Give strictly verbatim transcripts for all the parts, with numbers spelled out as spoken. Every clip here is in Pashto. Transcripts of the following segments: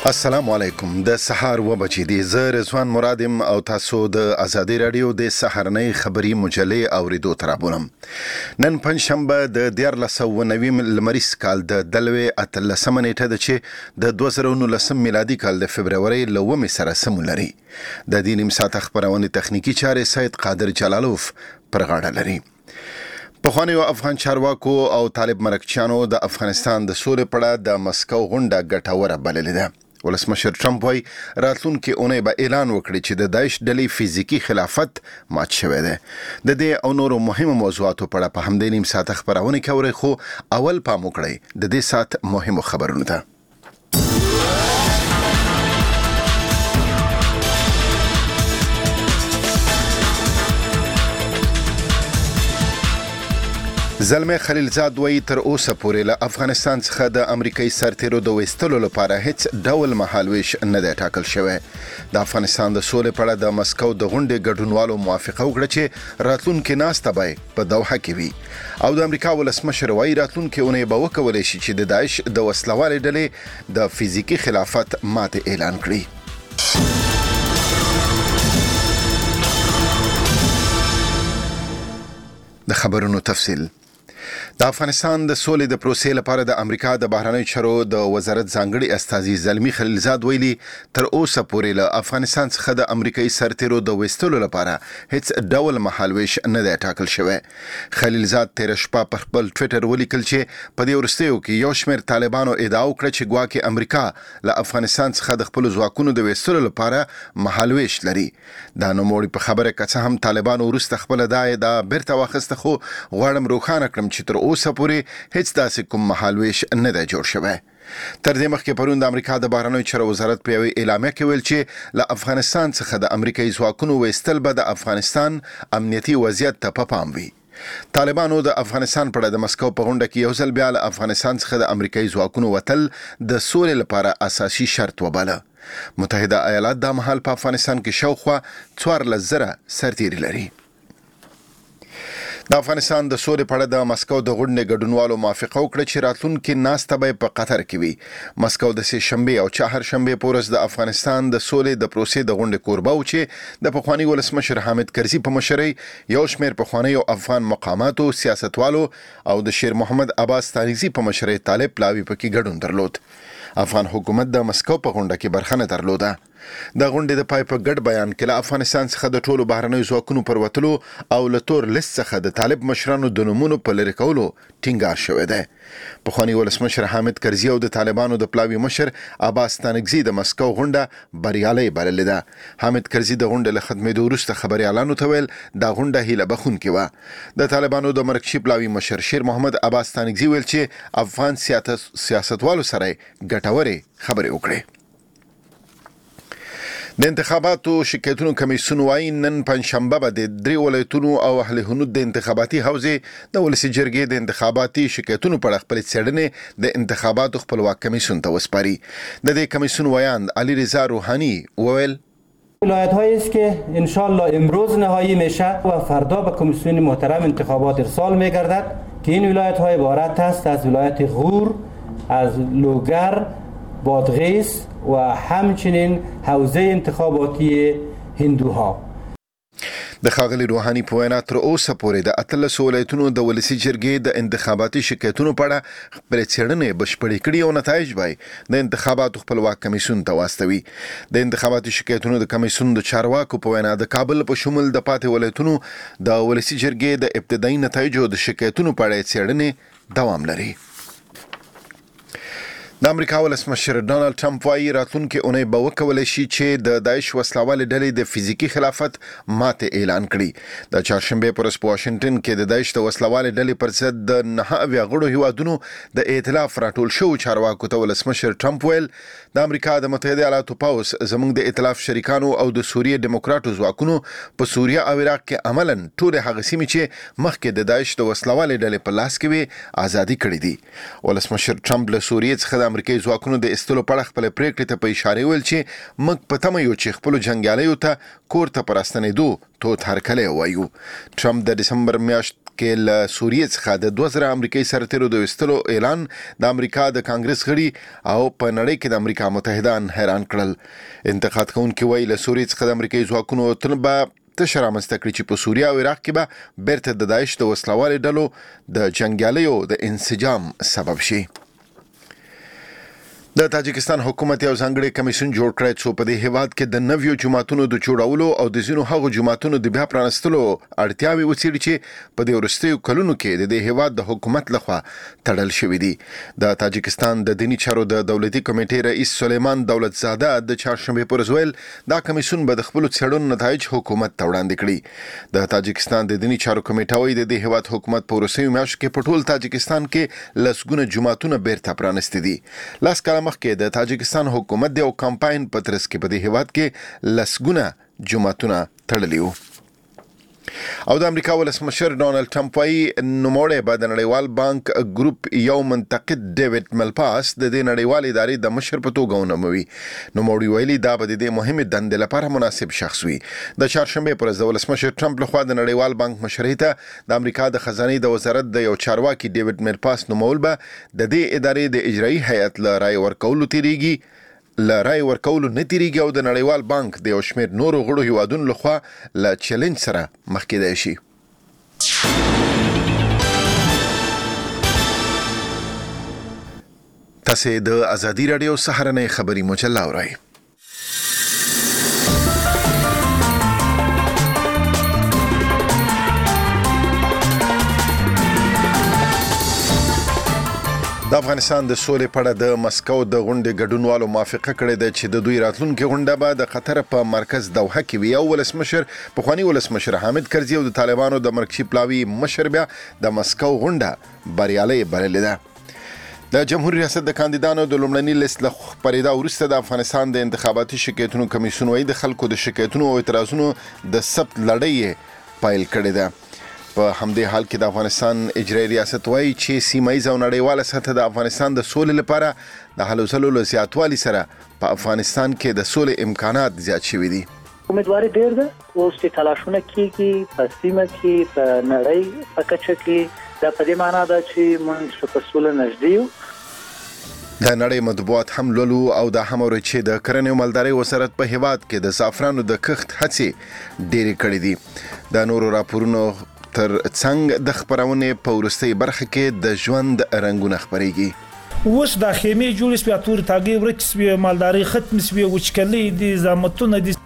السلام علیکم. د سحر و بچی دی زه رضوان مرادم او تاسو د ازادي رادیو د سحرنۍ خبری مجلې اوریدو ترابونم. نن پنځشنبه د دیارلس سوه نوي لمریز کال د دلوي اتلسمه نیټه ده چې د دوه زره نولسم میلادي کال د فبرورۍ لومې سره سمون لري. د دې نیم ساعت خبرونه تخنیکی چارې سید قادر جلالوف پر غاړه لري. پخوانیو افغان چارواکو او طالب مرکچیانو د افغانستان د سولې په اړه د مسکو غونډه ګټوره بللې ده. ولسمشر ټرمپ وايي راتلونکي اونۍ به اعلان وکړي چې د داعش ډلې فزیکی خلافت مات شوی دی. د دې او نورو مهمو موضوعاتو په اړه په همدې نیم ساعت خبرونه کوي، خو اول پام وکړئ د دې ساعت مهمو خبرونو ته. زلمه خلیلزاد وایي تر اوسه پورې له افغانستان څخه د امریکایي سرتیرو د وستلو لپاره هیڅ ډول مهالویش نه دی ټاکل شوی. د افغانستان د سولې په اړه د مسکو د غونډې ګډونوالو موافقه وکړه چې راتلونکي ناسته به په دوحه کې وي، او د امریکا ولسمشر وایي راتلونکي اونۍ به وکولی شي چې د داعش د وسلوالې ډلې د فزیکی خلافت ماتې اعلان کړي. د خبرونو تفصیل. د افغانستان د سولې د پروسې لپاره د امریکا د بهرنیو چارو د وزارت ځانګړي استازي زلمی خلیلزاد ویلي تر اوسه پورې له افغانستان څخه د امریکایي سرتیرو د وستلو لپاره هیڅ ډول مهالویش نه دی ټاکل شوی. خلیلزاد تیر شپه په خپل ټویټر ولیکل چې په دې وروستیو کې یو شمېر طالبانو ادعا وکړه چې ګواکې امریکا له افغانستان څخه د خپل ځواکونو د وستلو لپاره مهالویش لري. دا نوموړي په خبره که څه هم طالبانو وروسته خپل دا ادعا بیرته واخیسته، خو غواړم روښانه کړم چې تر اوسه پورې هیڅ داسې کوم مهالویش نه دی جوړ شوی. تر دې مخکې پرون د امریکا د بهرنیو چارو وزارت په یوې اعلامیه کې ویل چې له افغانستان څخه د امریکایي ځواکونو ویستل به د افغانستان امنیتي وضعیت ته په پام وي. طالبانو د افغانستان په اړه د مسکو په غونډه کې یو ځل بیا له افغانستان څخه د امریکایي ځواکونو وتل د سولې لپاره اساسي شرط وباله. متحده ایالات د مهال په افغانستان کې شاوخوا څوارلس زره سرتیري لري. د افغانستان د سولې په اړه د مسکو د غونډې ګډونوالو موافقه وکړه چې راتلونکي ناسته به په قطر کې وي. مسکو د سې شنبې او چهارشنبې په ورځ د افغانستان د سولې د پروسې د غونډې کوربه و چې د پخواني ولسمشر حامد کرزي په مشرۍ یو شمېر پخوانیو افغان مقاماتو، سیاستوالو او د شیر محمد عباس تانیزي په مشرۍ طالب پلاوي پکې ګډون درلود. افغان حکومت د مسکو په غونډه کې برخه نه درلوده. د غونډې د پای په ګډ بیان کې له افغانستان څخه د ټولو بهرنیو ځواکونو پر وتلو او له تور لیست څخه د طالب مشرانو د نومونو په لرې کولو ټینګار شوی دی. پخواني ولسمشر حامد کرزي او د طالبانو د پلاوي مشر عباس تانکزي د مسکو غونډه بریالۍ بللې ده. حامد کرزي د غونډې له ختمېدو وروسته خبريالانو ته ویل دا غونډه هیله بخونکې وه. د طالبانو د مرکزي پلاوي مشر شیر محمد عباس تانکزي ویل چې افغان سیاستوالو سره ګټورې خبرې وکړي. د انتخاباتو شکایتونو کمیسیون وايي نن پنځشنبه به د درې ولایتونو او اهل هنود د انتخاباتي حوزې د ولسي جرګې د انتخاباتي شکایتونو په اړه خپل څېړنې د انتخاباتو خپلواک کمیسیون ته وسپاري. د دې کمیسیون ویاند علی رضا روحانی وویل ولایت هایی است که انشالله امروز نهایی میشه و فردا به کمیسیون محترم انتخابات ارسال میگردد که این ولایت های عبارت است از ولایت غور، از لوگر، بادغیس و همچنین حوزه انتخاباتی هندوها. د ښاغلي روحاني په وینا تر اوسه پورې د اتلسو ولایتونو د ولسي جرګې د انتخاباتي شکایتونو په اړه خپلې څېړنې بشپړې کړي او نتایج به د انتخاباتو خپلواک کمیسیون ته واستوي. د انتخاباتي شکایتونو د کمیسیون د چارواکو په وینا د کابل په شمول د پاتې ولایتونو د ولسي جرګې د ابتدایي نتایجو د شکایتونو په اړه څېړنې دوام لري. د امریکا ولسمشر ډونالد ټرمپ وايي راتلونکي اونۍ به وکولی شي چې د داعش وسلوالې ډلې د فزیکی خلافت ماتې اعلان کړي. د چهارشنبې پر ورځ په واشنګټن کې د داعش د وسلوالې ډلې پر ضد د نهه اویا غړو هیوادونو د ائتلاف راټول شوو چارواکو ته ولسمشر ټرمپ ویل د امریکا د متحده ایالاتو پوځ زموږ د ائتلاف شریکانو او د سوریې دیموکراتو ځواکونو په سوریه او عراق کې عملاً ټولې هغه سیمې چې مخکې د داعش د وسلوالې ډلې په لاس کې وي ازادي کړې دي. ولسمشر ټرمپ له سوریې څخه د امریکایي ځواکونو د استلو په اړه خپل پریکړې ته په اشاره ویل چې موږ په تمه یو چې خپل جنگیالیو ته کور ته پراستنېدو تو هرکلی وایو. ټرمپ د دسمبر میاشت مخکې له سوریې څخه د دوه زره امریکایي سرتیرو د وستلو اعلان د امریکا د کانګرس غړي او په نړۍ کې د امریکا متحدان حیران کړل. انتقاد کوونکي وایي له سوریې څخه د امریکایي ځواکونو تنبه تشه رامنځته کړي چې په سوریه او عراق کې به بیرته د داعش د وسلوالو ډلو د جنګیالیو د انسجام سبب شي. د تاجکستان حکومت یو ځانګړی کمیسیون جوړ کړی چې په دې هیواد کې د نویو جماعتونو د جوړولو او د ځینو هغو جماعتونو د بیا پرانستلو اړتیاوې وڅېړي چې په دې وروستیو کلونو کې د دې هیواد د حکومت لخوا تړل شوي دي. د تاجکستان د دینی چارو د دولتي کمیټې رئیس سلیمان دولتزاده د چهارشنبې پر ورځ ویل دا کمیسیون به د خپلو څېړنو نتایج حکومت ته وړاندې کړي. د تاجکستان د دینی چارو کمیټه وایي د دې هیواد حکومت په وروستیو میاشتو کې په ټول تاجکستان کې لسګونه جماعتونه بیرته پرانستي دي. لاس کاله مخکې د تاجکستان حکومت د یو کمپاین په ترڅ کې په دې هیواد کې لسګونه جماعتونه تړلي وو. او د امریکا ولسمشر ډونالد ټرمپ وايي نوموړی به د نړیوال بانک ګروپ یو منتقد ډیوډ ملپاس د دې نړیوال ادارې د مشر په توګه ونوموي. نوموړي ویلي دا به د دې مهمې دندې لپاره مناسب شخص وي. د چهارشنبې پر ورځ د ولسمشر ټرمپ لخوا د نړیوال بانک مشرۍ ته د امریکا د خزانې د وزارت د یو چارواکي ډیوډ ملپاس نومول به د دې ادارې د اجرایي هیئت له رای ورکولو تیریږي له رای ورکولو نه تیریږي او د نړیوال بانک د یو شمېر نورو غړو هیوادونو لخوا له چیلنج سره مخ کېدای شي. تاسې د ازادي راډیو سهارنۍ خبري مجله اورئ. د افغانستان د سولې په اړه د مسکو د غونډې ګډونوالو موافقه کړې ده چې د دوی راتلونکي غونډه به د قطر په مرکز دوحه کې وي. او ولسمشر پخوانی ولسمشر حامد کرزي او د طالبانو د مرکزي پلاوي مشر بیا د مسکو غونډه بریالۍ بللې ده. د جمهوریت ریاست د کاندیدانو د لومړني لیست له خپرېدا وروسته د افغانستان د انتخاباتي شکایتونو کمیسیون وايي د خلکو د شکایتونو او اعتراضونو د ثبت لړۍ پیل کړې ده. په همدې حال کې د افغانستان اجرایي ریاست وايي چې سیمایي او نړیواله سطح د افغانستان د سولې لپاره د هلو ځلو له زیاتوالي سره په افغانستان کې د سولې امکانات زیات شوي دي. امیدواري ډېر ده اوس چې تلاشونه کېږي په سیمه کې په نړۍ په کچه کې دا په دې معنا ده چې موږ په سوله نږدې یو. د نړۍ مطبوعات هم لولو او دا هم اوري چې د کرنې او مالدارۍ وزارت په هیواد کې د زعفرانو د کښت هڅې ډېرې کړې دي. د نورو راپورونو تر څنګ د خبرونه په ورستۍ برخه کې د ژوند رنگونه خبرېږي. اوس د خیمې جوړ سپیا تور تاګي ورک سپیا مالداري ختم سپیا وچکلې دي زامتونه دي.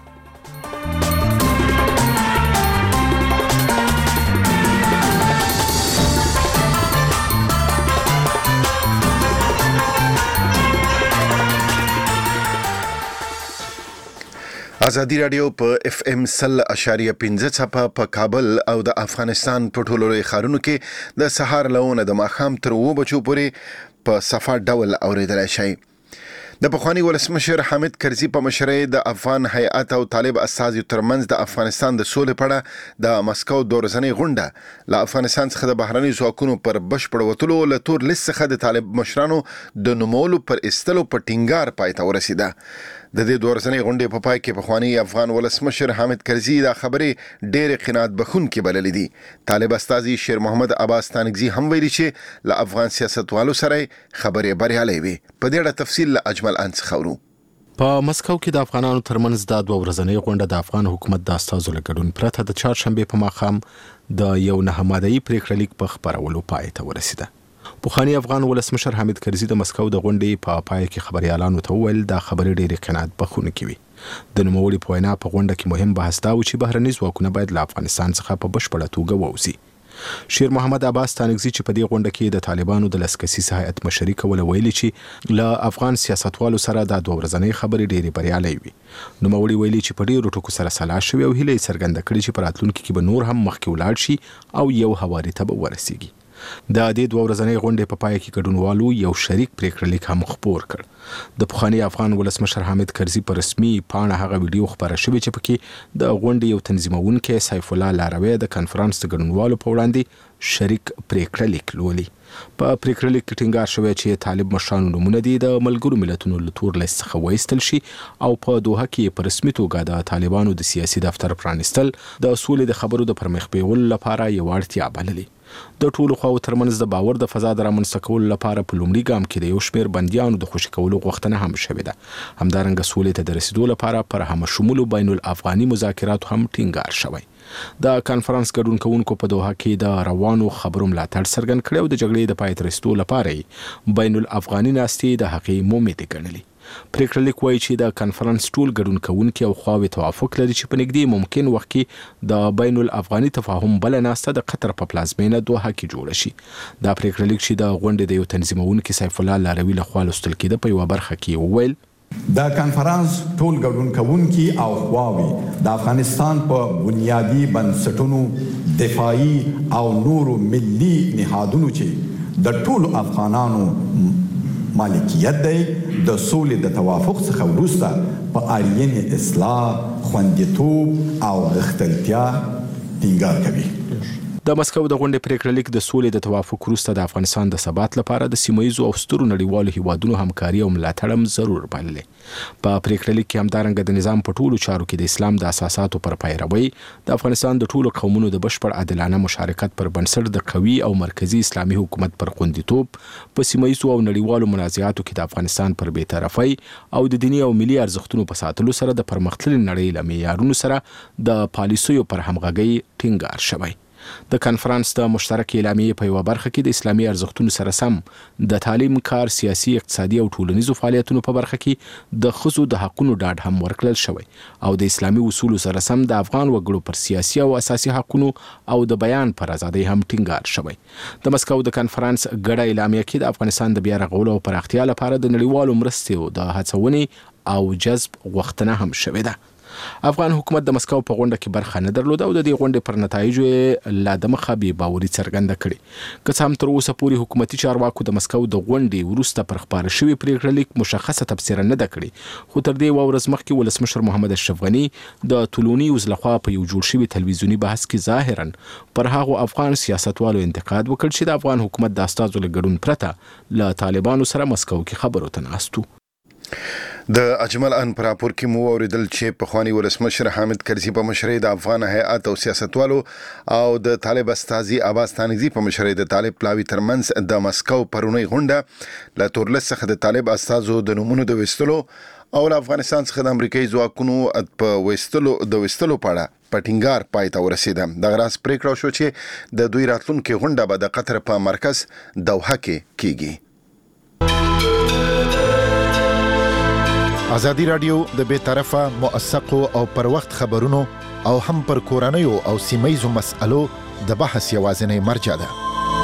ازادي راډیو په اف ام سل اشاریه پنځه څپه په کابل او د افغانستان په ټولو لوی ښارونو کې د سهار لونه د ماښام تر اوه بجو پورې په صفا ډول اوریدلای شئ. د پخوانی ولسمشر حامد کرزي په مشرۍ د افغان هیئت او طالب استازیو ترمنځ د افغانستان د سولې په اړه د مسکو د ورځنۍ غونډه له افغانستان څخه د بهرني ځواکونو پر بشپړ وتلو له تور لیست څخه د طالب مشرانو د نومولو پر استلو په ټینګار پای ته ورسېده. د دې د ورځنۍ غونډې په پای کې پخوانی افغان ولسمشر حامد کرزي دا خبرې ډېرې قناعت بخښونکې بللې دي. طالب استازي شیر محمد عباس تانکزي هم ویلي چې له افغان سیاستوالو سره خبرې بریالۍ وي. په دې اړه تفصیل له اجمل انس خورو. په مسکو کې د افغانانو ترمنځ د دوه ورځنۍ غونډه د افغان حکومت د استازو له ګډون پرته د چهارشنبې په ماښام د یو نه ماده‌ای پریکړه لیک په خبرولو پای ته ورسېده. پخوانی افغان ولسمشر حامد کرزي د مسکو د غونډې په پای کې خبريالانو ته وویل دا خبرې ډېرې قناعت بخښونکې وي. د نوموړي په وینا په غونډه کې مهم بحث دا و چې بهرني ځواکونه باید له افغانستان څخه په بشپړه توګه ووځي. شیر محمد عباس تانکزي چې په دې غونډه کې د طالبانو د لسکسیز هیئت مشري کوله ویلي چې له افغان سیاستوالو سره د دوه ورځنۍ خبرې ډېرې بریالۍ وي. نوموړي ویلي چې په ډېرو ټکو سره سلا شوې او هیله یې څرګنده کړې چې په راتلونکي کې به نور هم مخکې ولاړ شي او یو هواري ته به ورسیږي. د دې دوه ورځنۍ غونډې په پای کې ګډونوالو یو شریک پریکړه لیک هم خپور کړ. د پخوانی افغان ولسمشر حامد کرزي په رسمي پاڼه هغه ویډیو خبره شوې چې پکې د غونډې یو تنظیمونکی سیف الله لاروی د کنفرانس د ګډونوالو په وړاندې شریک پریکړه لیک لولي. په پریکړه لیک کې ټینګار شوی چې طالب مشرانو نومونه دي د ملګرو ملتونو له تور لیست څخه وایستل شي او په دوحه کې په رسمي توګه د طالبانو د سیاسي دفتر پرانیستل د سولې د خبرو د پرمخ بیولو لپاره یو اړتیا بللې. د ټولو خواو ترمنځ د باور د فضا د رامنځته کولو لپاره په لومړي ګام کې د یو شمېر بندیانو د خوشي کولو غوښتنه هم شوې ده. همدارنګه سولې ته د رسیدو لپاره پر همه شمولو بین الافغاني مذاکراتو هم ټینګار شوی. د کانفرنس ګډون کوونکو په دوحه کې د روانو خبرو ملاتړ څرګند کړی او د جګړې د پای ته رسیدو لپاره بین الافغاني ناستې د حقیقي مومې ګڼلې. پریکړه لیک وایي چې د کانفرنس ټول ګډون کوونکي او خواوې توافق لري چې په نږدې ممکن وخت کې د بین الافغاني تفاهم بله ناسته د قطر په پلازمینه دوحه کې جوړه شي. دا پریکړه لیک چې د غونډې د یو تنظیمونکي سیف الله لاروي لخوا لوستل کېده په یوه برخه کې وویل د کانفرنس ټول ګډون کوونکي او خواوې د افغانستان په بنیادی بنسټونو دفاعي او نورو ملي نهادونو چې د ټولو افغانانو مالکیت دی د سولې د توافق څخه وروسته په اړین اصلاح، خوندیتوب او غښتلتیا ټینګار کوي. د مسکو د غونډې پریکړه لیک د سولې د توافق وروسته د افغانستان د ثبات لپاره د سیمه ییزو او سترو نړیوالو هیوادونو همکاري او ملاتړ هم ضرور بللې. په پریکړه لیک کې همدارنګه د نظام په ټولو چارو کې د اسلام د اساساتو پر پیروي، د افغانستان د ټولو قومونو د بشپړ عادلانه مشارکت پر بنسټ د قوي او مرکزی اسلامي حکومت پر خوندیتوب، په سیمه ییزو او نړیوالو منازعاتو کې د افغانستان پر بی‌طرفۍ او د دیني او ملي ارزښتونو په ساتلو سره د پرمختللي نړۍ له معیارونو سره د پالیسیو پر همغږۍ ټینګار شوی. د کانفرنس د مشترک اعلامیې په یوه برخه کې د اسلامي ارزښتونو سره سم د تعلیم، کار، سیاسي، اقتصادي او ټولنیزو فعالیتونو په برخه کې د ښځو د حقونو ډاډ هم ورکړل شوی او د اسلامي اصولو سره سم د افغان وګړو پر سیاسي او اساسي حقونو او د بیان پر ازادۍ هم ټینګار شوی. د مسکو د کانفرنس ګډه اعلامیه کې د افغانستان د بیا رغولو او پراختیا لپاره د نړیوالو مرستو د هڅونې او جذب غوښتنه هم شوې ده. افغان حکومت د مسکو په غونډه کې برخه نه درلوده او د دې غونډې پر نتایجو یې لا دمخه بې باوري څرګنده کړې. که څه هم تر اوسه پورې حکومتي چارواکو د مسکو د غونډې وروسته پر خپاره شوي پریکړه لیک مشخصه تبصره نه ده کړې، خو تر دې یوه ورځ مخکې ولسمشر محمد اشرف غني د طولوني لخوا په یو جوړ شوي تلویزیوني بحث کې ظاهرا پر هغو افغان سیاستوالو انتقاد وکړ چې د افغان حکومت د استازو له ګډون پرته له طالبانو سره مسکو کې خبرو ته ناست وو. د اجمل ان پر راپور کې مو اوریدل چې پخوانی ولسمشر حامد کرزي په مشرۍ د افغان هیئات او سیاستوالو او د طالب استازي عباس تانیزي په مشرۍ د طالب پلاوي ترمنځ د مسکو پرونی غونډه له تورلس څخه د طالب استازو د نومونو د وستلو او له افغانستان څخه د امریکایي ځواکونو په وستلو د وستلو په اړه په ټینګار پای ته ورسېده. دغه راز پریکړه شو چې د دوی راتلونکي غونډه به د قطر په مرکز دوحه کې کیږي. ازادي رادیو د بے طرفه، موثقو او پر وخت خبرونو او هم پر کورنیو او سیمایزو مسألو د بحث یوازینی مرجع ده.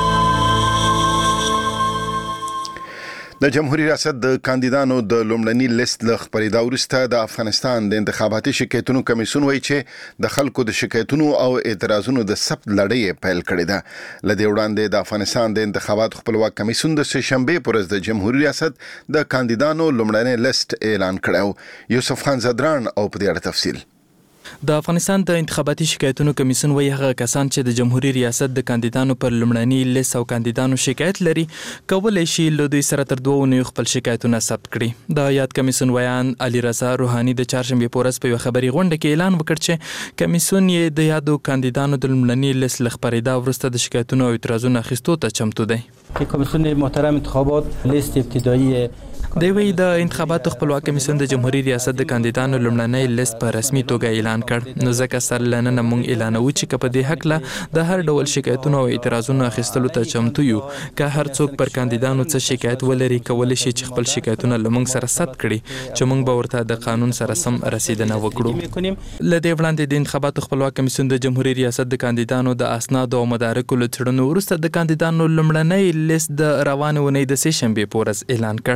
د جمهوریت ریاست د کاندیدانو د لومړني لیست له خپرېدا وروسته د افغانستان د انتخاباتي شکایتونو کمیسیون وایي چې د خلکو د شکایتونو او اعتراضونو د ثبت لړۍ پیل کړې ده. له دې وړاندې د افغانستان د انتخاباتو خپلواک کمیسیون د سه شنبې پر ورځ د جمهوریت ریاست د کاندیدانو لومړنی لیست اعلان کړی. یوسف خان زدران او په دې اړه تفصیل. د افغانستان د انتخاباتي شکایتونو کمیسیون وایي هغه کسان چې د جمهوریت ریاست د کاندیدانو پر لومړني لیست او کاندیدانو شکایت لري کولی شي له دوی سره تر دوه اونیو خپل شکایتونه ثبت کړي. د یاد کمیسیون ویان علي رضا روحاني د چهارشنبې په ورځ په یوه خبري غونډه کې اعلان وکړ چې کمیسیون یې د یادو کاندیدانو د لومړني لیست له خپرېدا وروسته د شکایتونو او اعتراضونو اخیستو ته چمتو دی. کمیسیون محترم انتخابات لیست ابتدایی دی وی د انتخاباتو خپلواک کمیسیون د جمهوریت ریاست د کاندیدانو لومړنی لیست په رسمي توګه اعلان کړ. نو ځکه سره لننه موږ اعلانوو چې په دې حق له د هر ډول شکایتونو او اعتراضونو اخیستلو ته چمتو یو. که هر څوک پر کاندیدانو څه شکایت ولري کولی شي چې خپل شکایتونه له موږ سره ثبت کړي چې موږ به ورته د قانون سره سم رسیدنه وکړو. له دې وړاندې د انتخاباتو خپلواک کمیسیون د جمهوریت ریاست د کاندیدانو د اسنادو او مدارکو له څېړنو وروسته د کاندیدانو لومړنی لیست د روانې اونۍ د سه شنبې په ورځ اعلان کړ.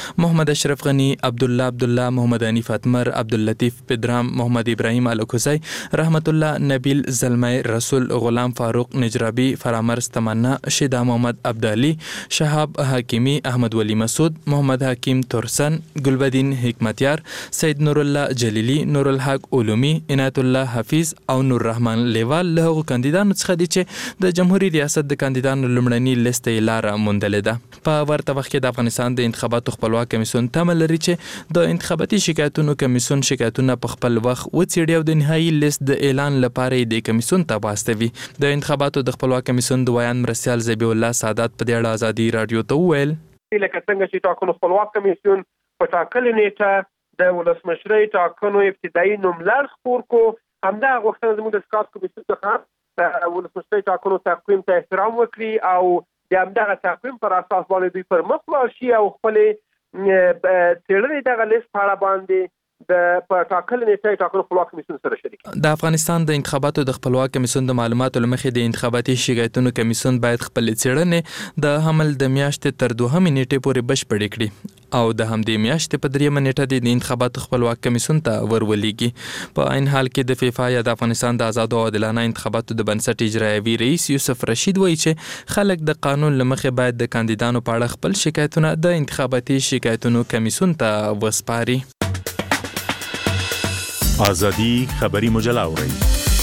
محمد اشرف غنی، عبد الله عبد الله، محمد حنیف اتمر، عبد اللطیف پدرام، محمد ابراهیم الکوزی، رحمت الله نبیل زلمی، رسول غلام فاروق نجرابی، فرامرز تمنا، شیدا محمد عبدالي، شهاب حکیمی، احمد ولی مسعود، محمد حکیم ترسن، گلبدین حکمتیار، سید نور الله جلیلی، نور الحق علومی، عنایت الله حفیظ او نور رحمان لیوال له هغو کاندیدانو څخه دي چې د جمهوریت ریاست د کاندیدانو لومړني لیست یې لاره موندلې ده. په ورته وخت کې د افغانستان د انتخاباتو خپلواک کمیسیون تمه لري چې د انتخاباتي شکایتونو کمیسیون شکایتونه په خپل وخت وڅېړي او د نهایي لیست د اعلان لپاره یې د کمیسیون ته واستوي. د انتخاباتو د خپلواک کمیسیون د ویان مرستیال ذبیح الله سادات په دې اړه ازادي رادیو ته وویل لکه څنګه چې ټاکنو خپلواک کمیسیون په ټاکلې نیټه د ولسمشرۍ ټاکنو ابتدایي نوملړ خپور کو، همدا غوښتنه زموږ د اسقاط کمیسیون څخه ولسمشرۍ ټاکنو تقویم ته احترام وکړي او د همدغه تقویم پر اساس باندې دوی پر مخ ولاړ شي او خپلې څېړنې دغه لیست په اړه باندې د په ټاکلې نیټه ټاکنو خپلواک کمیسیون سره شریک. د افغانستان د انتخاباتو د خپلواک کمیسیون د معلوماتو له مخې د انتخاباتي شکایتونو کمیسیون باید خپلې څېړنې د حمل د میاشتې تر دوهمې نیټې پورې بشپړې کړي او د همدې میاشتې په دریمه نیټه د انتخاباتو خپلواک کمیسیون ته ورولېږي. په عین حال کې د فیفا یا د افغانستان د آزادو او عادلانه انتخاباتو د بنسټ اجرایوي رئیس یوسف رشید وایي چې خلک د قانون له مخې باید د کاندیدانو په اړه خپل شکایتونه د انتخاباتي شکایتونو کمیسیون ته وسپاري. آزادی خبری مجله اورئ.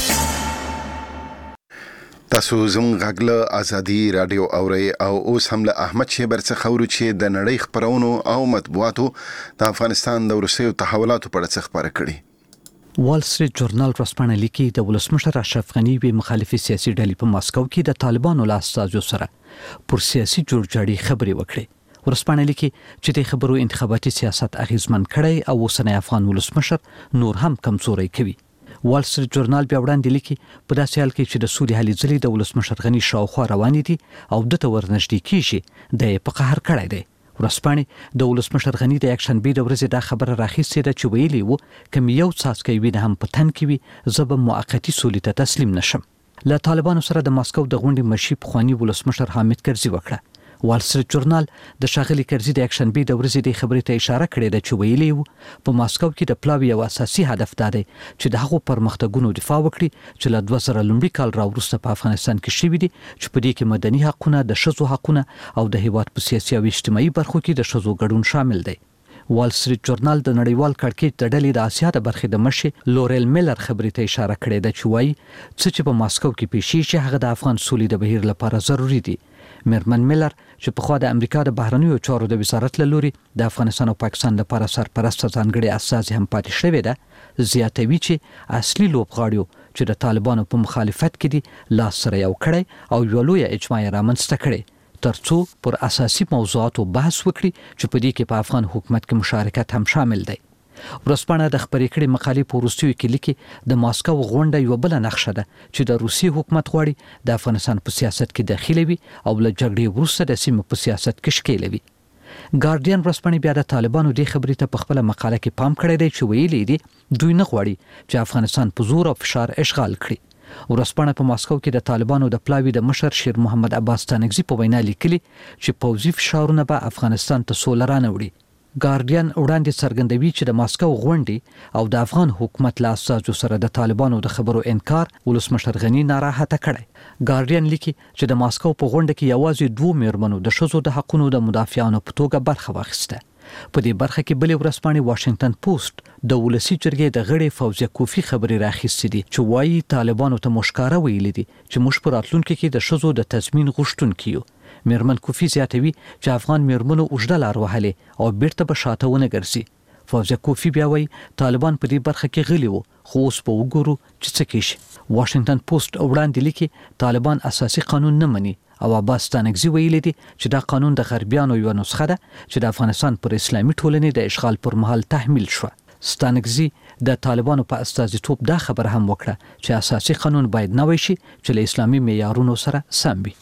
تاسو زموږ غږ له ازادي رادیو اورئ او اوس هم له احمد شیبر څخه اورو چې د نړۍ خبرونو او مطبوعاتو د افغانستان د وروستیو تحولاتو په اړه څه خبره کړي. وال سټریټ جورنال ورځپاڼه لیکي د ولسمشر اشرف غنی وی مخالفي سیاسي ډلې په ماسکو کې د طالبانو له استازو سره پر سیاسي جوړجاړي خبرې وکړي. ورځپاڼه لیکي چې د خبرو انتخاباتي سیاست اغیزمن کړي او اوسنی افغان ولسمشر نور هم کمزوري کوي. وال سټریټ جورنال بیا وړاندې لیکي په داسې حال کې چې د سولې هلې ځلې د ولسمشر غنی شاوخوا روانې دي او دته ورنږدې کیږي د په قهر کړی دی. ورځپاڼې د ولسمشر غنی د اکشن بي د ورځې دا خبره راخیستې ده چې ویلي وو کوم یو څاڅکی وینه هم په تن کې وي زه به موقتي سولې ته تسلیم نشم. له طالبانو سره د ماسکو د غونډې مشي پخواني ولسمشر حامد کرزي وکړه. وال سټریټ جورنال د ښاغلي کرزي د اکشن بي د ورځې د خبرې ته اشاره کړې ده چې ویلي وو په ماسکو کې د پلاوي یو اساسي هدف دا دی چې د هغو پرمختګونو دفاع وکړي چې له دوه زره لومړي کال راوروسته په افغانستان کې شوي دي چې په دې کې مدني حقونه، د ښځو حقونه او د هیواد په سیاسي او اجتماعي برخو کې د ښځو ګډون شامل دی. وال سټریټ جورنال د نړیوال کړکېچ د ډلې د اسیا د برخې د مشر لورل میلر خبرې ته اشاره کړې ده چې وایي څه چې په ماسکو کې پیښیږي چې هغه د افغان سولې د بهیر لپاره ضروري دي. میرمن میلر چې په خوا د امریکا د بهرنیو چارو د وزارت له لوري د افغانستان او پاکستان لپاره سرپرست ځانګړي استازي هم پاتې شوې ده، زیاتوي چې اصلي لوبغاړي چې د طالبانو په مخالفت کې دي لاس سره یو کړی او یو لویه اجماع رامنځته کړي ترڅو پر اساسي موضوعاتو بحث وکړي چې په دې کې په افغان حکومت کې مشارکت هم شامل دی. ورځپاڼه د خبرې کړې مقالې په وروستیو کې لیکي د ماسکو غونډه یو بل نقشه ده چې د روسي حکومت غواړي د افغانستان په سیاست کې داخلي وي او له جګړې وروسته د سیمې په سیاست کې ښکېلوي. ګارډین ورځپاڼه بیا د طالبانو د خبرې ته په خپل مقاله کې پام کړی دی چې ویلي دي دوی نه غواړي چې افغانستان په زور او فشار اشغال کړي. ورځپاڼه په ماسکو کې د طالبانو د پلاوي د مشر شیر محمد عباس تانکزي په وینا لیکلي چې پوځي فشارونه به افغانستان ته سوله رانوړي. ګارډین وړاندې څرګندوي چې د ماسکو غونډې او د افغان حکومت له استازو سره د طالبانو د خبرو انکار ولسمشر غنی ناراحته کړی. ګارډین لیکي چې د ماسکو په غونډه کې یوازې دوه میرمنو د ښځو د حقوقو د مدافعانو په توګه برخه واخیسته. په دې برخه کې بلې ورځپاڼې واشنگټن پوسټ د ولسی جرګې د غړي فوزیه کوفی خبري راخیستې دي چې وایي طالبانو ته مشکاره ویلي دي چې موږ په راتلونکي کې د ښځو د تضمین غوښتونکي یو. میرمن کوفی زیاتوي چې افغان میرمنو اوږده لار وهلې او بیرته به شاته ونه ګرځي. فوزیه کوفی بیا وایي طالبان په دې برخه کې غلي وو خو اوس به وګورو چې څه کیږي. واشنگټن پوسټ وړاندې لیکي طالبان اساسي قانون نه مني او عباس تانکزي ویلي دي چې دا قانون د غربیانو یو نسخه ده چې د افغانستان پر اسلامي ټولنې د اشغال پر مهال تحمیل شو. ستانکزي د طالبانو په استازیتوب دا خبر هم وکړه چې اساسي قانون باید نوی شي چې له اسلامي معیارونو سره سم وي.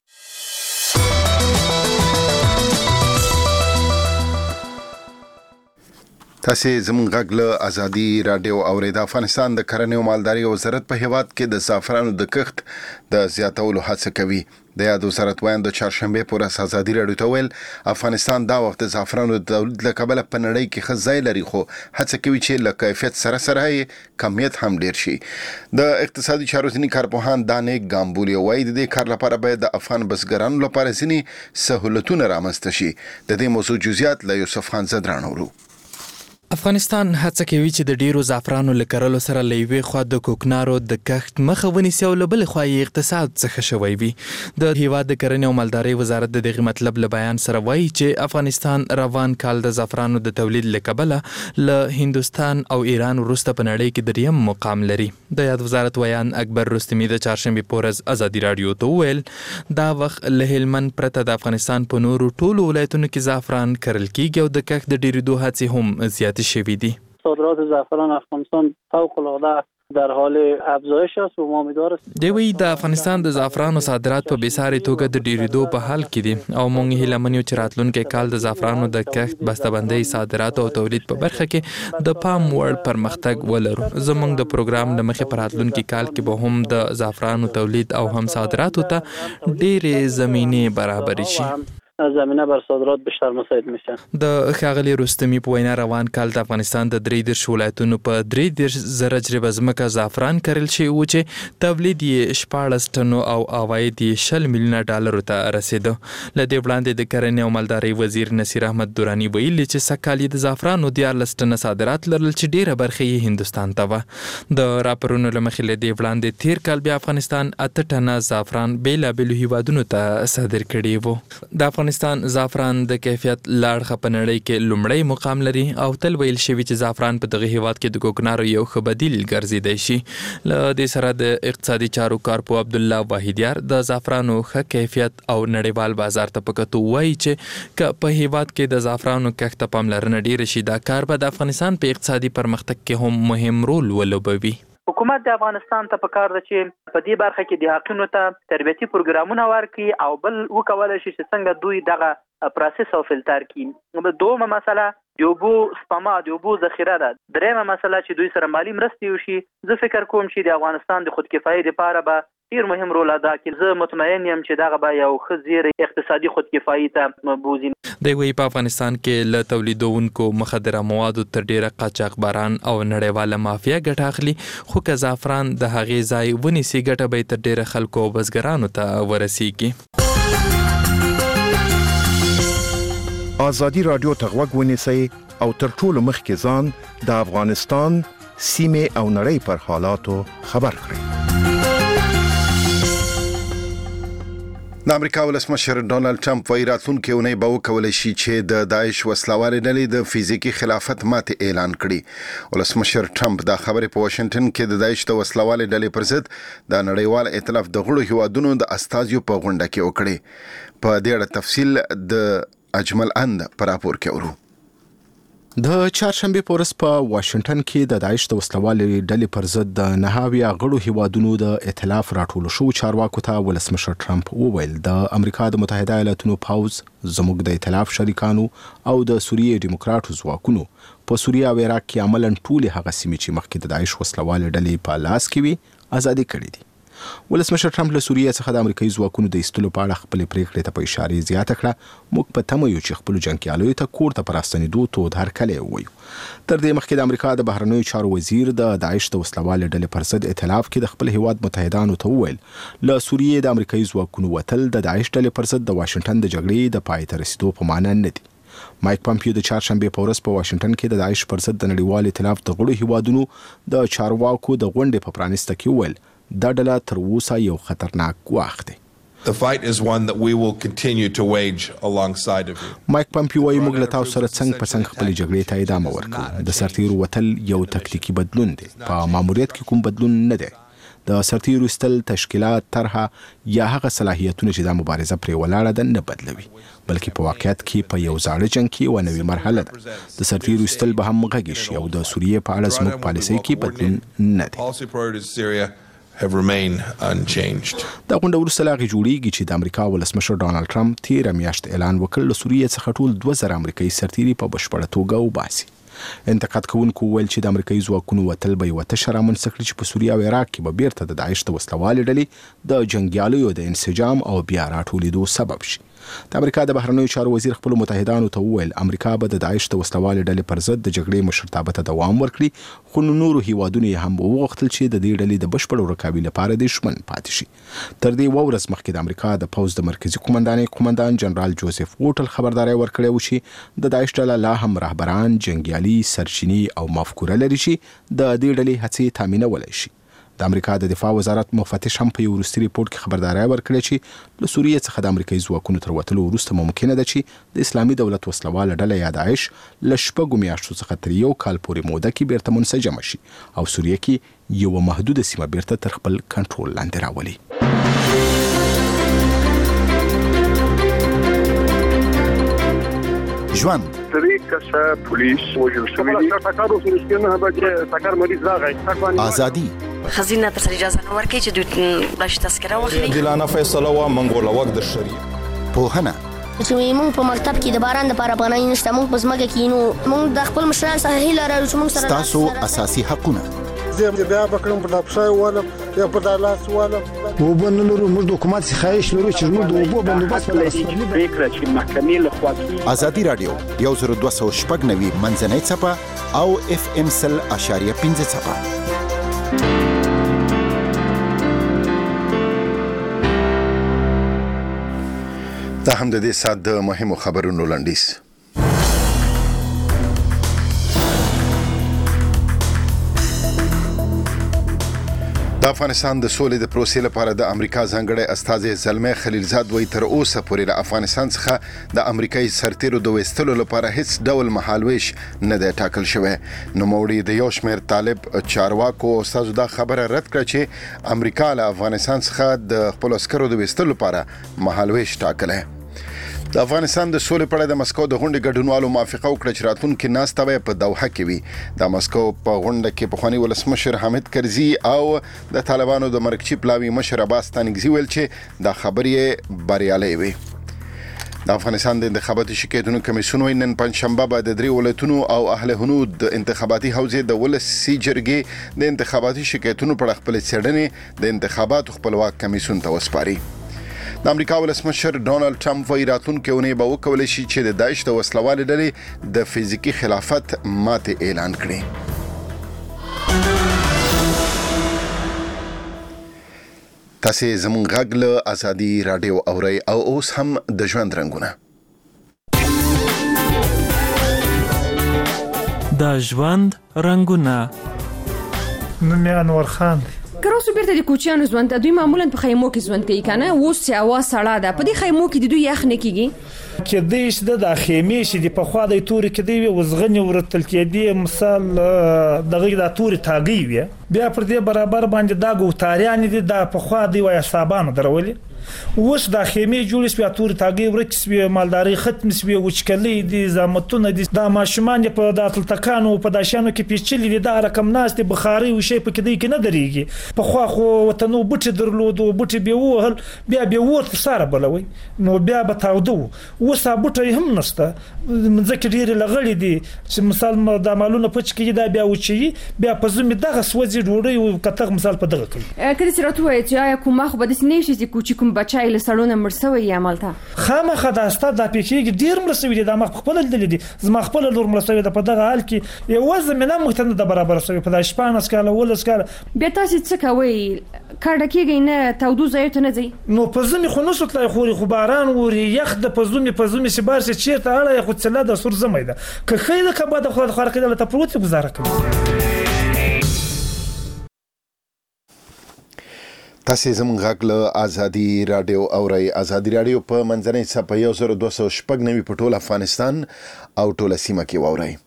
تاسو زموږ غږ له ازادي رادیو اورید. افغانستان د کرنې او مالدارۍ وزارت په هیواد کې د زعفرانو د کښت د زیاتولو هڅه کوي. د یاد وزارت وایي د چهارشنبه پر اساس ازادي رادیو ته ویل افغانستان دا وخت د زعفرانو د تولید له کبله په نړۍ کې ښه ځای لري، خو هڅه کوي چې له کیفیت سره سره یې کمیت هم ډیر شي. د اقتصادي چارو ځینې کارپوهان دانې ګامبولي وایي د دې کار لپاره باید د افغان بزګرانو لپاره ځینې سهولتونه رامنځته شي. د دې موضوع جزئیات له یوسف خان زدران اورو. افغانستان هڅه کوي چې د ډیرو زعفرانو لکرلو سره لېوي خو د کوکنارو د کښت مخه ونیسي او له بل خوا یې اقتصاد څخه شوی وي. د هیواد د کرنې او مالدارۍ وزارت د دغه مطلب له بیان سره وایي چې افغانستان روان کال د زعفرانو د تولید لکبله له هندستان او ایران وروسته په نړۍ کې دریم مقام لري. د یاد وزارت ویان اکبر رستمی د چهارشنبه پورز ازادي رادیو ته ویل دا وخت له هلمند پرته د افغانستان په نورو ټولو ولایتونو کې زعفران کرل کیږي او د کښت د ډیریدو هڅې هم زیات شوی دي. صادرات زعفران افغانستان فوق العاده در حال افزایش است و ما امیدواریم دی وی د افغانستان د زعفرانو صادرات په بیساري توګه د ډیریدو په حال کې دي او موږ هیله منو چې راتلونکي کال د زعفرانو د کښت بسته‌بندۍ صادرات او تولید په برخه کې د پام وړ پرمختګ ولرو. زموږ د پروګرام له مخې په راتلونکي کال کې به هم د زعفرانو تولید او هم صادراتو ته ډېرې زمینې برابر شي. زمینه بر صادرات بیشتر مساعد میشه. د ښاغلي رستمی په وینا روان کال د افغانستان د درې دیرش ولایتونو په درې دیرش زره جریبه ځمکه زعفران کرل شوی و چې تولید یې شپاړس ټنو او عواید یې شل میلیونه ډالرو ته رسیده. له دې وړاندې د کرنې او مالدارۍ وزیر نصیر احمد درانی ویلي چې سږ کال د زعفرانو دیارلس ټنه صادرات لرل چې ډیره برخه یې هندستان ته وه. د راپورونو له مخې له دې وړاندې تیر کال بیا افغانستان اته ټنه زعفران بیلابیلو هیوادونو ته صادر کړي وو. د افغانستان زعفران د کیفیت لاړخه په نړۍ کې لومړی مقام لري او تل ویل شوی چې زعفران په دغه هیواد کې د کوکنارو یو ښه بدیل ګرځیدای شي. له دې سره د اقتصادي چارو کارپو عبدالله واحدیار د زعفرانو ښه کیفیت او نړیوال بازار ته په کتو وایي چې که په هیواد کې د زعفرانو کښت ته پاملرنه ډیره شي دا کار به د افغانستان په اقتصادي پرمختګ کې هم مهم رول ولوبوي. حکومت د افغانستان ته پکار ده چې په دې برخه کې د حقونو ته تربیتي پروګرامونه ورکړي او بل وکولای شي چې څنګه دوی دغه پروسس او فلټر کړي. دومره مسله د اوبو سپما د اوبو ذخیره ده. دریمه مسله چې دوی سره مالی مرستې وشي. زه فکر کوم چې د افغانستان د خودکفایۍ لپاره به ډیر مهم رول ادا کوي. زه مطمئن یم چې دغه به یو ښه زیری اقتصادي خودکفایۍ ته بوځي. دی وی په افغانستان کې له تولیدونکو مخدره موادو تر ډیره قاچاقبران او نړیواله مافیا ګټه اخلي، خو که زعفران د هغې ځای ونیسي ګټه به تر ډیره خلکو او بزګرانو ته ورسیږي. ازادي رادیو ته غوږ ونیسئ او تر ټولو مخکې ځان د افغانستان سیمې او نړۍ پر حالاتو خبر کړئ. د امریکا ولسمشر ډونالد ټرمپ وايي راتلونکي اونۍ به وکولای شي چې د داعش وسلوالې ډلې د فزیکي خلافت ماتې اعلان کړي. ولسمشر ټرمپ دا خبرې په واشنگټن کې د داعش د وسلوالې ډلې پر ضد د نړیوال ائتلاف د غړو هیوادونو د استازیو په غونډه کې وکړي. په دې اړه تفصیل د اجمل اند پر راپور کې اورو. د چهارشنبه پورس په واشنگټن کې د داعش د وسلوالې ډلې پر ضد د نهاویا غړو هیوادونو د ائتلاف راټول شو چارواکو ته ولسمشر ټرمپ وویل د امریکا د متحده ایالاتونو پوز زموږ د ائتلاف شریکانو او د سوریې دیموکراتو ځواکونو په سوریه او عراق کې عملاً ټولې هغه سیمې چې مخکې د داعش وسلوالې ډلې په لاس کې وي ازادي کړې دي. ولسمشر ټرمپ له سوریې څخه د امریکایي ځواکونو د ایستلو په اړه خپلې پریکړې ته په اشاره زیاته کړه. موږ په تمه یو چې خپلو جنګیالیو ته کور ته په راستنېدو تود هرکلی ووایو. تر دې مخکې د امریکا د بهرنیو چارو وزیر د داعش د وسلوالې ډلې پر ضد ائتلاف کې د خپل هیواد متحدانو ته وویل له سوریې د امریکایي ځواکونو وتل د داعش ډلې پر ضد د واشنګټن د جګړې د پای ته رسیدو په معنا نه دي. مایک پامپیو د چهارشنبه په ورځ په واشنګټن کې د داعش پر ضد د نړیوال ائتلاف د غړو هیوادونو د چارواکو د غونډې په پرانیسته کې وویل دا ډله تر اوسه یو خطرناک وخت دی. The fight is one that we will continue to wage alongside of you. مایک پامپیو وايي موږ له تاسو سره څنګه په څنګه خپل جګړې ته ادامه ورکوو. د سرتیرو وتل یو تکتیکي بدلون دی. په ماموریت کې کوم بدلون نه دی. د سرتیرو استل تشکیلات طرحه یا هغه صلاحیتونه چې د مبارزه پرې ولاړه ده نه بدلوي، بلکې په واقعیت کې په یو زاړه جنګ کې یوه نوې مرحله ده. د سرتیرو استل به هم غږی شي او د سوریې په اړه زموږ پالیسۍ کې بدلون نه دی. have remained unchanged. دا غونډه وروسته لا غي جوړیږي چې د امریکا ولسمشر ډونالد ټرمپ تیر میاشت اعلان وکړ له سوریې څخه ټول دوه زره امریکایي سرتیري په بشپړه توګه وباسي. انتقاد کوونکو ویل چې د امریکایي ځواکونو وتل به یوه تشه رامنځته کړي چې په سوریه او عراق کې به بیرته د داعش د وسلوالې ډلې د جنګیالیو د انسجام او بیا راټولېدو سبب شي. د امریکا د بهرنیو چارو وزیر خپلو متحدانو ته وویل امریکا به د داعش د وسلوالې ډلې پر ضد د جګړې مشرتابه ته دوام ورکړي، خو نورو هیوادونو یې هم وغوښتل چې د دې ډلې د بشپړو رکابي لپاره د شمن پاتې شي. تر دې یوه ورځ مخکې د امریکا د پوځ د مرکزي قومندانۍ قومندان جنرال جوزف ووټل خبرداری ورکړی و چې د داعش ډله لا هم رهبران، جنګیالي، سرچینې او مفکوره لري چې د دې ډلې هڅې تامینولی شي. د امریکا د دفاع وزارت مفتش هم په یو وروستي ریپورت کې خبرداری ورکړی چې له سوریې څخه د امریکایي ځواکونو تر وتلو وروسته ممکنه ده چې د اسلامي دولت وسلواله ډله یا داعش له شپږو میاشتو څخه تر یو کال پورې موده کې بیرته منسجمه شي او سوریه کې یوه محدوده سیمه بیرته تر خپل کنټرول لاندې راولي. ژوند ازادي خزینه تر اجازه نه ورکړي چې دوی بلش تذکره واخلي. عادلانه فیصله وا منګول وخت د شریعه پوهنه چې موږ په مکتب کې د باران لپاره پناه نشته، موږ په ځمکه کې نو موږ د خپل مشرانو څخه هیله لرو چې موږ سره تاسو اساسي حقونه زه بیا بکرم په دپسای والم یا په دالاس والم وبن لرو موږ د حکومت څخه خواهش لرو چې موږ د اوبو بندوبست په فکر چې محکمې له خوا کې ازادي رادیو یو زر دوه سوه شپږ نوي منځنۍ څپه او اف ام سل اشاریه پنځه څپه. دا هم د دې ساعت د مهمو خبرونو لنډیز. د افغانستان د سولې د پروسې لپاره د امریکا ځانګړی استازی زلمي خلیلزاد وایي تر اوسه پورې له افغانستان څخه د امریکایي سرتیرو د ویستلو لپاره هیڅ ډول مهالویش نه دی ټاکل شوی. نوموړي د یو شمېر طالب چارواکو استازو دا خبره رد کړه چې امریکا له افغانستان څخه د خپلو عسکرو د ویستلو لپاره مهالویش ټاکلی. د افغانستان د سولې په اړه د مسکو د غونډې ګډونوالو موافقه وکړه چې راتلونکې ناسته به په دوحه کې وي. د مسکو په غونډه کې پخواني ولسمشر حامد کرزي او د طالبانو د مرکزي پلاوي مشر عباس ستانکزي ویل چې دا خبرې بریالۍ وي. د افغانستان د انتخاباتي شکایتونو کمیسیون نن پنځشنبه به د درې ولایتونو او اهل هنود د انتخاباتي حوزې د ولسي جرګې د انتخاباتي شکایتونو په اړه خپلې څېړنې د انتخاباتو خپلواک کمیسیون ته وسپاري. د امریکا ولسمشر ډونالد ټرمپ وایي راتلونکې اونۍ به وکولی شي چې د داعش د وسلوالې ډلې د فزیکي خلافت ماتې اعلان کړي. تاسې زموږ غږ له ازادي راډیو اورئ او اوس هم د ژوند رنګونه. د ژوند رنګونه. نوم یې انور خان دی. کروسو بیرته د کوچیانو ژوند ته دوی معمولا په خیمو کې ژوند کوي کنه. اوس چې هوا سړه ده په دې خیمو کې د دوی یخ نه کیږي کې دې چې د خیمې چې د په خوا د توري کې دی وزغنی ورتل کې دی مثال دغه د توري تاګي وي بیا پر دې برابر باندې دا ګوتاریان دي د په خوا دی وای حسابانو درولي. اوس د خیمې جوړ سپیا تور تاګي ورکس بیا مالداري ختم سپیا وچکلې دي زامتونه دي د ماشومان په داتل تکانو په داشانو کې پیچلې دي د رقم ناس دي بخاري او شی په کې دی کې نه دريږي. په خوا خو وطنو بوټي درلودو بوټي به وهل بیا به ورته سره بلوي نو بیا به تاودو. اوس بوټي هم نشته ځکه ډیر لغړی دي چې مثال د مالونو پچ کې دا بیا وچی بیا په زمي دغه سوځي ډوړی او کتغ مثال په دغه کوي. کله چې راته وایي چې آیا کومه خو به د سنې شي کوچی کوم بچای له سړونه مرسوي یا عملته خامخه دا ستاد د پیکیږي ډیر مرسوي دي د مخ خپل دل دي زما خپل لور مرسوي د په دغه حال کې یو زمينه مختنه د برابر سوي په د شپانس کاله ولس کاله بیا تاسو څه کوي کارډه کېږي نه تودو ځای ته نه ځي نو په زمي خو نو ستلای خوري خو باران وري یخ د په زمي په زمي سي بار سي چیرته اړه خو څلا د سر زمي ده که خیله کبه د خو خارق د ته پروت گزاره کوي. تاسې زموږ غږ له ازادي راډیو اورئ. ازادي راډیو په منځنۍ څپه یو زر دوه سوه شپږ نوي په ټول افغانستان او ټوله سیمه کې واورئ.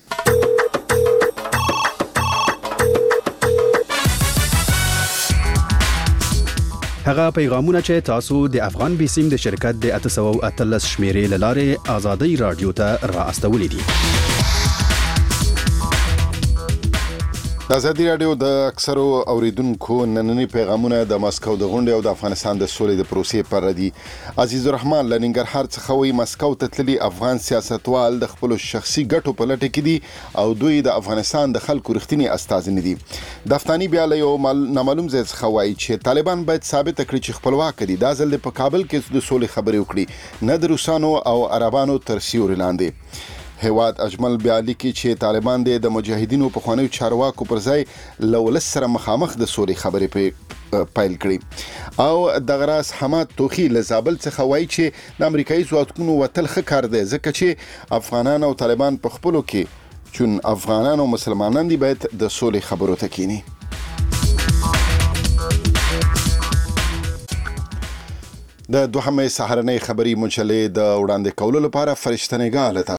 هغه پیغامونه چې تاسو د افغان بیسیم د شرکت د اته سوه اتلس شمیرې له لارې ازادي راډیو ته را استولې دي. د ازادي رادیو د اکثرو اوریدونکو نننی پیغامونه د مسکو د غونډې او د افغانستان د سولې د پروسې پر دي. عزیز الرحمن لننګرهار څخه وایي مسکو ته تللي افغان سیاستوال د خپل شخصي ګټو په لټه کې دي او دوی د افغانستان د خلکو رښتینی استازي نه دي. د افغاني بیا له یو نامعلوم ځای څخه وایي چې طالبان باید ثابت کړي چې خپلواک دي. دا ځل په کابل کې د سولې خبرې وکړي نه د روسانو او عربانو تر سیوري لاندې. هیواد اجمل بیا لیکي چې طالبان د مجاهدینو په خوانیو چارواکو پر ځای لولس سره مخامخ د سولې خبرې په پایل کړي. او د غراس حماد توخی لزابل څخه وایي چې د امریکایي ځواکونو وتل ښه کار دی ځکه چې افغانان او طالبان په خپلو کې چون افغانان او مسلمانان دي باید د سولې خبرو ته کینی. د دوهمې سهارنۍ خبري مجلې د وړاندې کولو لپاره فرشتنګاله